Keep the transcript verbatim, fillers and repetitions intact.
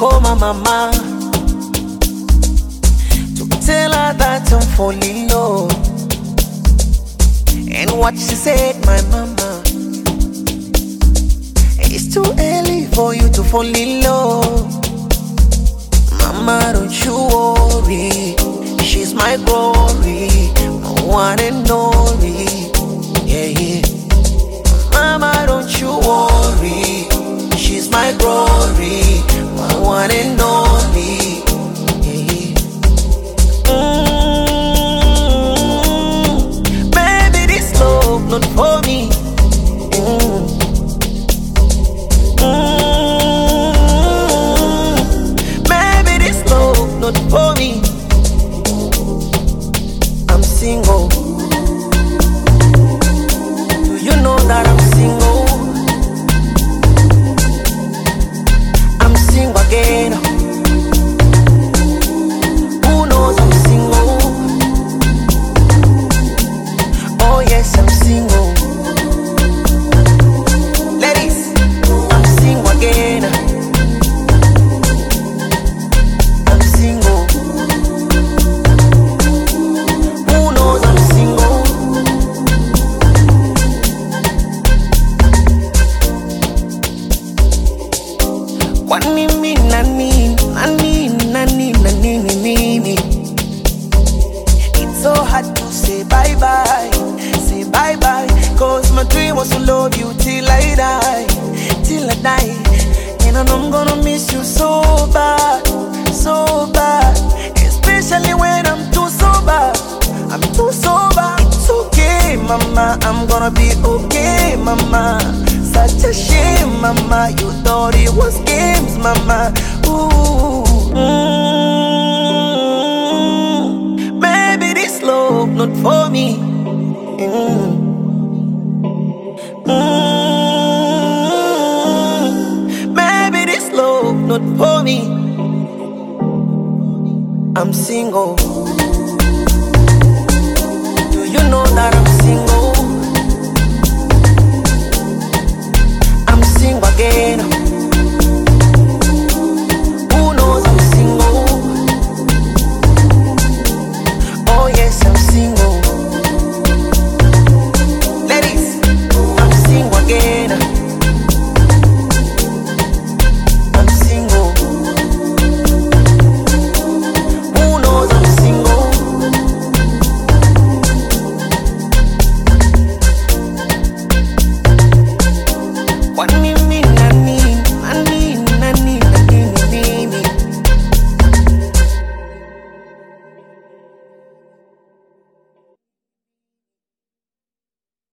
call my mama to tell her that I'm falling low. And what she said, my mama, it's too early for you to fall in love. Mama, don't you worry, she's my glory, my one and only. Yeah, yeah. Mama, don't you worry, she's my glory, my one and only. Yeah, yeah. Mm, baby, this love not for me. Mm. Mm, baby, this love not for me. I'm single. Do you know that I'm single? I'm single again. Who knows I'm single? Oh yes, I'm single. Ladies, I'm single again. I'm single. Who knows I'm single? What me mean, nani, nani, nani, nani, nani. It's so hard to say bye bye, say bye bye. Cause my dream was to love you till I die, till I die. And I know I'm gonna miss you so bad, so bad. Especially when I'm too sober, I'm too sober. It's okay, mama, I'm gonna be okay, mama. Such a shame, mama, you thought it was games, mama. Ooh, mm, baby, this love not for me. Mm. Mm, baby, this love not for me. I'm single. Do you know that I'm single?